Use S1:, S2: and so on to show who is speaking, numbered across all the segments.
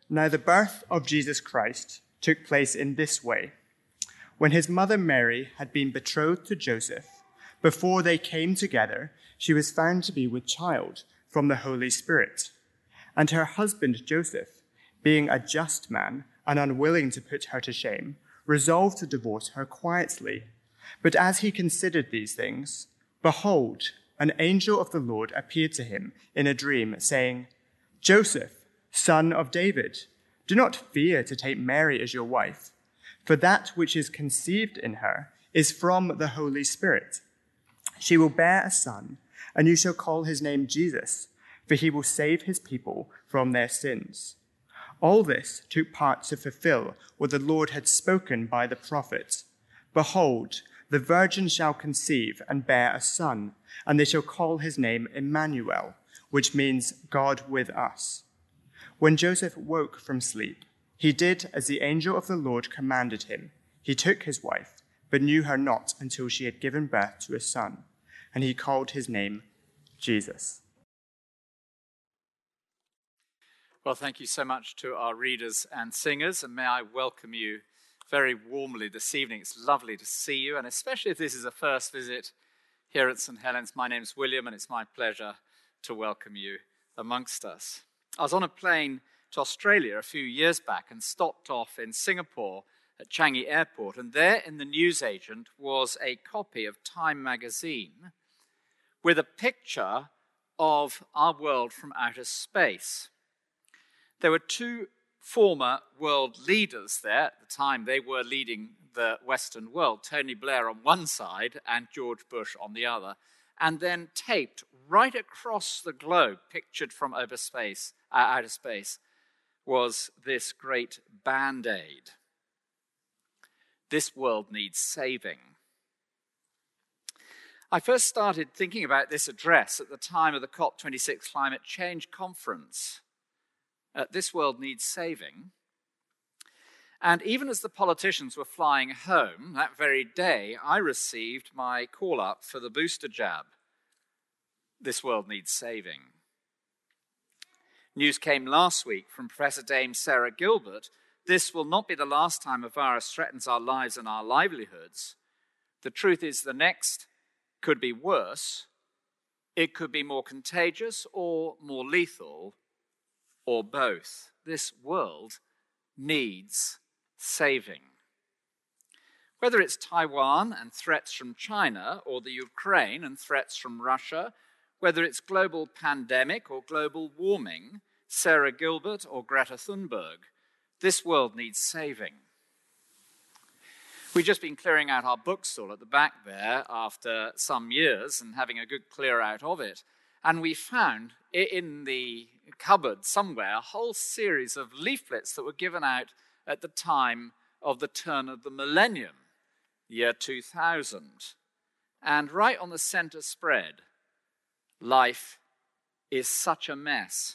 S1: Now the birth of Jesus Christ took place in this way. When his mother Mary had been betrothed to Joseph, before they came together, she was found to be with child from the Holy Spirit. And her husband Joseph, being a just man and unwilling to put her to shame, resolved to divorce her quietly. But as he considered these things, behold, an angel of the Lord appeared to him in a dream, saying, Joseph, son of David, do not fear to take Mary as your wife, for that which is conceived in her is from the Holy Spirit. She will bear a son, and you shall call his name Jesus, for he will save his people from their sins. All this took part to fulfill what the Lord had spoken by the prophet. Behold, the virgin shall conceive and bear a son, and they shall call his name Emmanuel, which means God with us. When Joseph woke from sleep, he did as the angel of the Lord commanded him. He took his wife, but knew her not until she had given birth to a son, and he called his name Jesus.
S2: Well, thank you so much to our readers and singers, and may I welcome you very warmly this evening. It's lovely to see you, and especially if this is a first visit here at St. Helens. My name's William, and it's my pleasure to welcome you amongst us. I was on a plane to Australia a few years back and stopped off in Singapore at Changi Airport, and there in the newsagent was a copy of Time magazine with a picture of our world from outer space. There were two former world leaders there. At the time, they were leading the Western world, Tony Blair on one side and George Bush on the other, and then taped right across the globe, pictured from outer space, was this great Band-Aid. This world needs saving. I first started thinking about this address at the time of the COP26 Climate Change Conference. This world needs saving. And even as the politicians were flying home that very day, I received my call-up for the booster jab. This world needs saving. News came last week from Professor Dame Sarah Gilbert. This will not be the last time a virus threatens our lives and our livelihoods. The truth is the next could be worse. It could be more contagious or more lethal, or both. This world needs saving. Whether it's Taiwan and threats from China, or the Ukraine and threats from Russia, whether it's global pandemic or global warming, Sarah Gilbert or Greta Thunberg, this world needs saving. We've just been clearing out our bookstall at the back there after some years and having a good clear out of it. And we found in the cupboard somewhere a whole series of leaflets that were given out at the time of the turn of the millennium, year 2000. And right on the center spread, life is such a mess.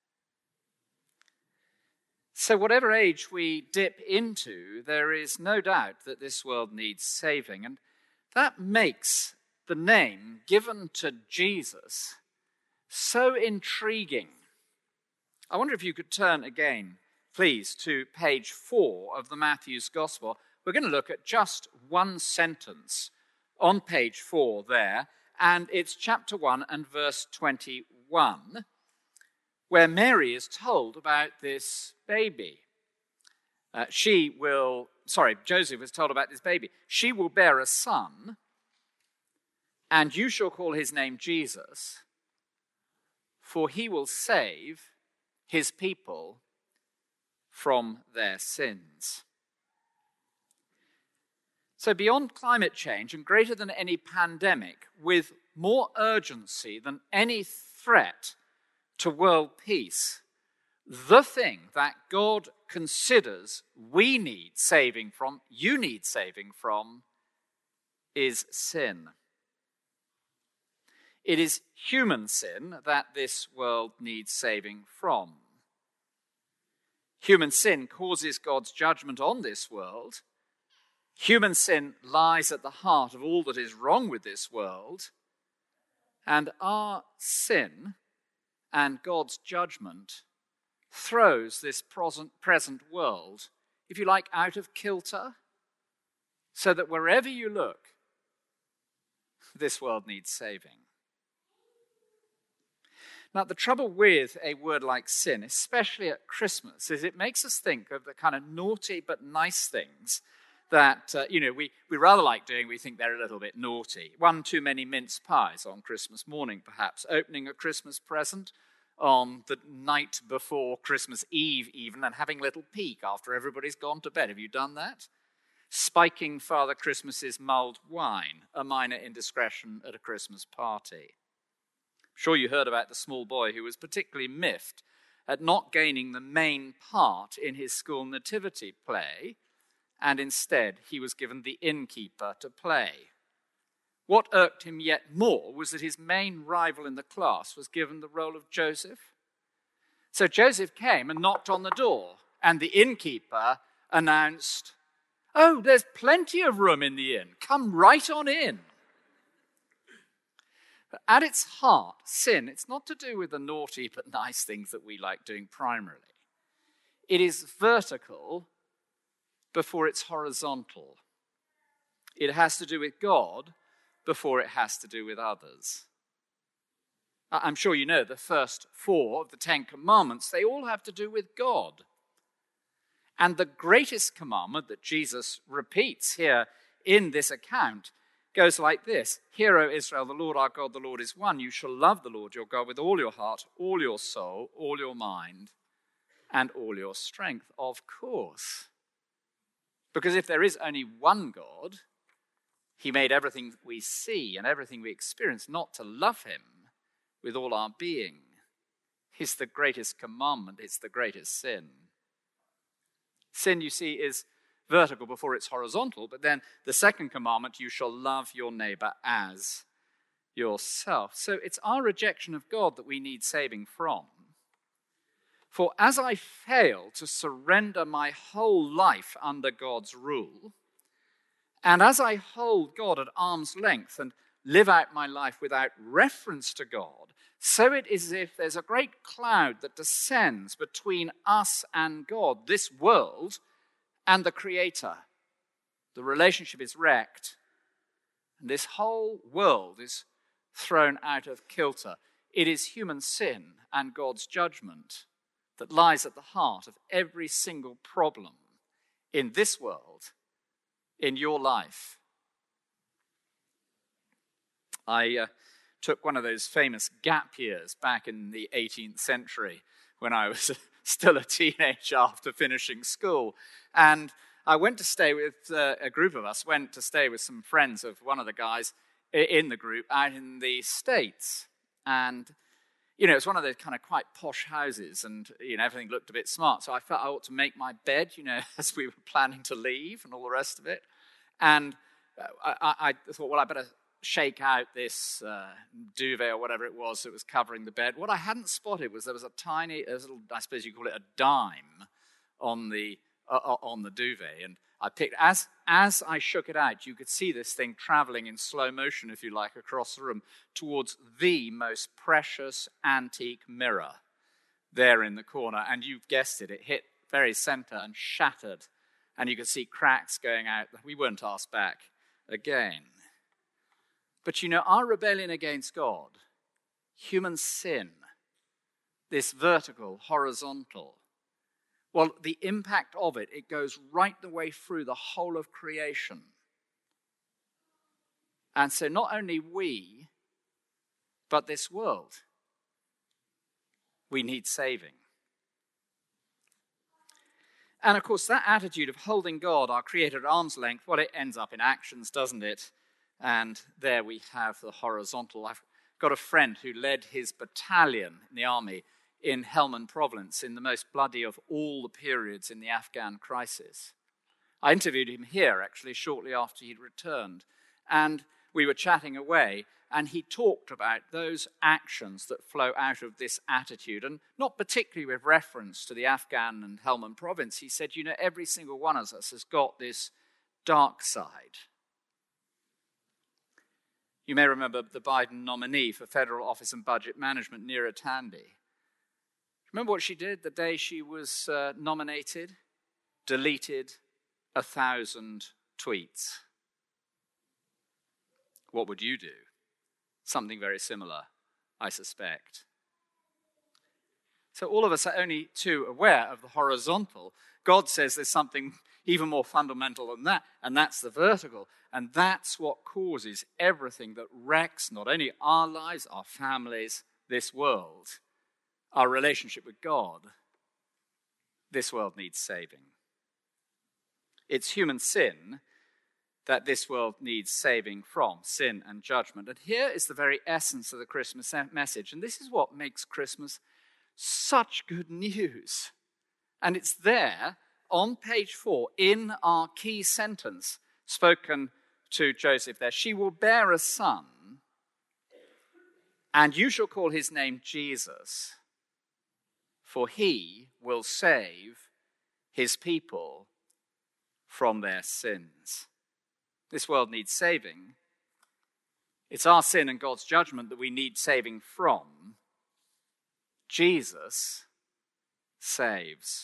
S2: So whatever age we dip into, there is no doubt that this world needs saving. And that makes the name given to Jesus so intriguing. I wonder if you could turn again, please, to page 4 of the Matthew's Gospel. We're going to look at just one sentence on page 4 there, and it's chapter 1 and verse 21, where Mary is told about this baby. Joseph is told about this baby. She will bear a son, and you shall call his name Jesus, for he will save his people from their sins. So beyond climate change and greater than any pandemic, with more urgency than any threat to world peace, the thing that God considers we need saving from, you need saving from, is sin. It is human sin that this world needs saving from. Human sin causes God's judgment on this world. Human sin lies at the heart of all that is wrong with this world. And our sin and God's judgment throws this present world, if you like, out of kilter, so that wherever you look, this world needs saving. Now, the trouble with a word like sin, especially at Christmas, is it makes us think of the kind of naughty but nice things that, we rather like doing. We think they're a little bit naughty. One too many mince pies on Christmas morning, perhaps. Opening a Christmas present on the night before Christmas Eve even, and having a little peek after everybody's gone to bed. Have you done that? Spiking Father Christmas's mulled wine, a minor indiscretion at a Christmas party. I'm sure you heard about the small boy who was particularly miffed at not gaining the main part in his school nativity play, and instead he was given the innkeeper to play. What irked him yet more was that his main rival in the class was given the role of Joseph. So Joseph came and knocked on the door, and the innkeeper announced, "Oh, there's plenty of room in the inn. Come right on in." But at its heart, sin, it's not to do with the naughty but nice things that we like doing primarily. It is vertical before it's horizontal. It has to do with God before it has to do with others. I'm sure you know the first 4 of the 10 commandments, they all have to do with God. And the greatest commandment that Jesus repeats here in this account goes like this: "Hear, O Israel, the Lord our God, the Lord is one. You shall love the Lord your God with all your heart, all your soul, all your mind, and all your strength." Of course. Because if there is only one God, he made everything we see and everything we experience not to love him with all our being. It's the greatest commandment. It's the greatest sin. Sin, you see, is vertical before it's horizontal, but then the second commandment, you shall love your neighbor as yourself. So it's our rejection of God that we need saving from. For as I fail to surrender my whole life under God's rule, and as I hold God at arm's length and live out my life without reference to God, so it is as if there's a great cloud that descends between us and God, this world and the Creator. The relationship is wrecked, and this whole world is thrown out of kilter. It is human sin and God's judgment that lies at the heart of every single problem in this world, in your life. I took one of those famous gap years back in the 18th century when I was still a teenager after finishing school. And I went to stay with a group of us, went to stay with some friends of one of the guys in the group out in the States. And it's one of those kind of quite posh houses, and, everything looked a bit smart. So I felt I ought to make my bed, as we were planning to leave and all the rest of it. And I thought, well, I better shake out this duvet or whatever it was that was covering the bed. What I hadn't spotted was there was a little, I suppose you call it a dime on the duvet. And I picked, as I shook it out, you could see this thing traveling in slow motion, if you like, across the room towards the most precious antique mirror there in the corner. And you've guessed it, it hit very center and shattered. And you could see cracks going out. We weren't asked back again. But our rebellion against God, human sin, this vertical, horizontal, well, the impact of it goes right the way through the whole of creation. And so not only we, but this world, we need saving. And of course, that attitude of holding God, our Creator, at arm's length, well, it ends up in actions, doesn't it? And there we have the horizontal. I've got a friend who led his battalion in the army in Helmand Province in the most bloody of all the periods in the Afghan crisis. I interviewed him here, actually, shortly after he'd returned. And we were chatting away, and he talked about those actions that flow out of this attitude, and not particularly with reference to the Afghan and Helmand Province. He said, every single one of us has got this dark side. You may remember the Biden nominee for Federal Office and Budget Management, Neera Tanden. Remember what she did the day she was nominated? Deleted 1,000 tweets. What would you do? Something very similar, I suspect. So all of us are only too aware of the horizontal. God says there's something even more fundamental than that, and that's the vertical. And that's what causes everything that wrecks not only our lives, our families, this world, our relationship with God. This world needs saving. It's human sin that this world needs saving from, sin and judgment. And here is the very essence of the Christmas message. And this is what makes Christmas such good news. And it's there on page 4 in our key sentence spoken to Joseph there. She will bear a son, and you shall call his name Jesus, for he will save his people from their sins. This world needs saving. It's our sin and God's judgment that we need saving from. Jesus saves.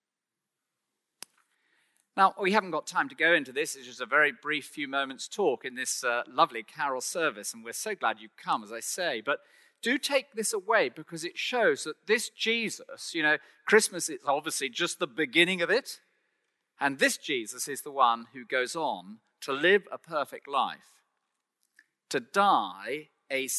S2: Now, we haven't got time to go into this. It's just a very brief few moments talk in this lovely carol service, and we're so glad you've come, as I say. But do take this away, because it shows that this Jesus, Christmas is obviously just the beginning of it, and this Jesus is the one who goes on to live a perfect life, to die a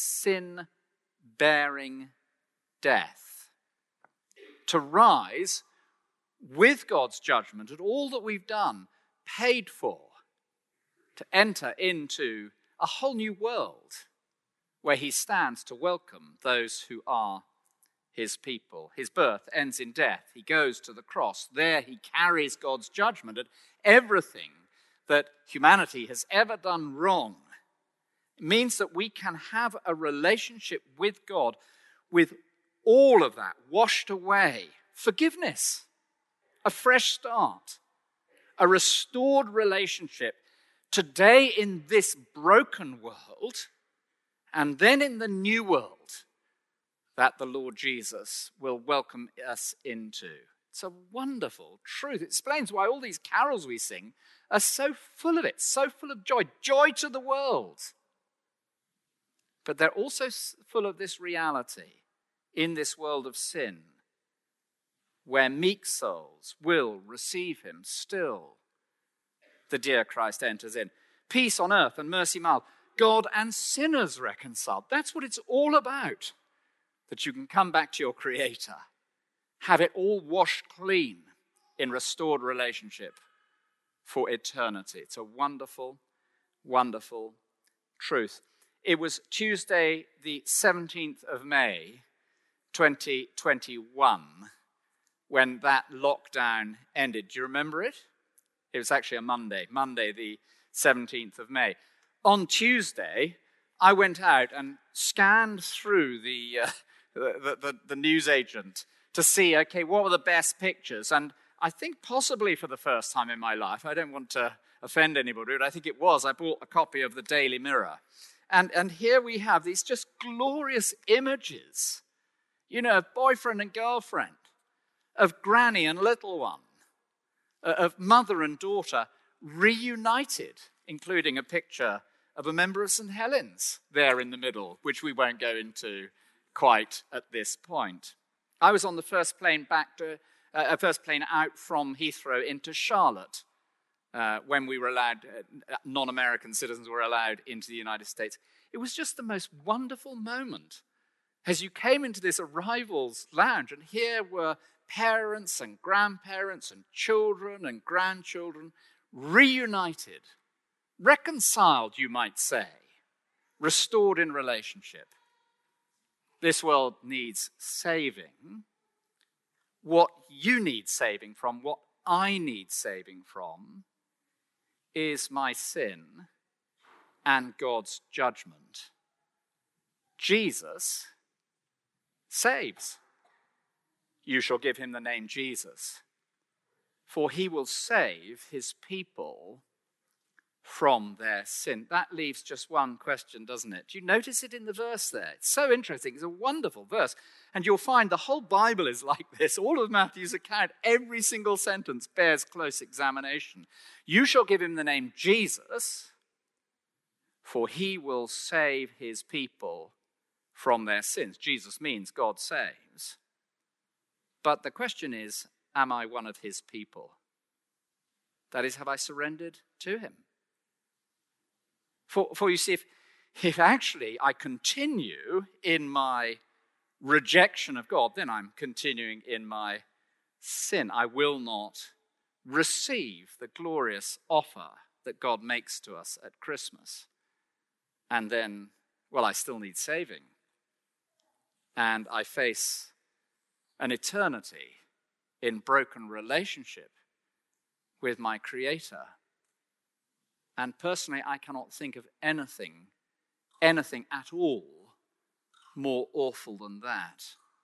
S2: sin-bearing death, to rise with God's judgment and all that we've done paid for, to enter into a whole new world where he stands to welcome those who are his people. His birth ends in death. He goes to the cross. There he carries God's judgment and everything that humanity has ever done wrong. It means that we can have a relationship with God with all of that washed away. Forgiveness, a fresh start, a restored relationship today in this broken world, and then in the new world that the Lord Jesus will welcome us into. It's a wonderful truth. It explains why all these carols we sing are so full of it, so full of joy, joy to the world. But they're also full of this reality in this world of sin, where meek souls will receive him still. The dear Christ enters in. Peace on earth and mercy mild, God and sinners reconciled. That's what it's all about. That you can come back to your Creator, have it all washed clean in restored relationship for eternity. It's a wonderful, wonderful truth. It was Tuesday, the 17th of May, 2021, when that lockdown ended. Do you remember it? It was actually a Monday, the 17th of May. On Tuesday, I went out and scanned through the newsagent to see, okay, what were the best pictures? And I think possibly for the first time in my life, I don't want to offend anybody, but I think it was, I bought a copy of the Daily Mirror. And here we have these just glorious images, of boyfriend and girlfriend, of granny and little one, of mother and daughter reunited, including a picture of a member of St. Helens there in the middle, which we won't go into quite at this point. I was on the first plane out from Heathrow into Charlotte when we were allowed, non-American citizens were allowed into the United States. It was just the most wonderful moment as you came into this arrivals lounge, and here were parents and grandparents and children and grandchildren reunited, reconciled, you might say, restored in relationship. This world needs saving. What you need saving from, what I need saving from, is my sin and God's judgment. Jesus saves. You shall give him the name Jesus, for he will save his people from their sin. That leaves just one question, doesn't it? Do you notice it in the verse there? It's so interesting. It's a wonderful verse. And you'll find the whole Bible is like this. All of Matthew's account, every single sentence bears close examination. You shall give him the name Jesus, for he will save his people from their sins. Jesus means God saves. But the question is, am I one of his people? That is, have I surrendered to him? For you see, if actually I continue in my rejection of God, then I'm continuing in my sin. I will not receive the glorious offer that God makes to us at Christmas. And then, well, I still need saving. And I face an eternity in broken relationship with my Creator. And personally, I cannot think of anything at all more awful than that.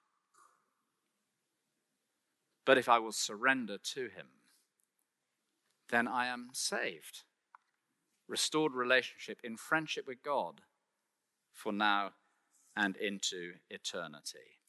S2: But if I will surrender to him, then I am saved. Restored relationship in friendship with God for now and into eternity.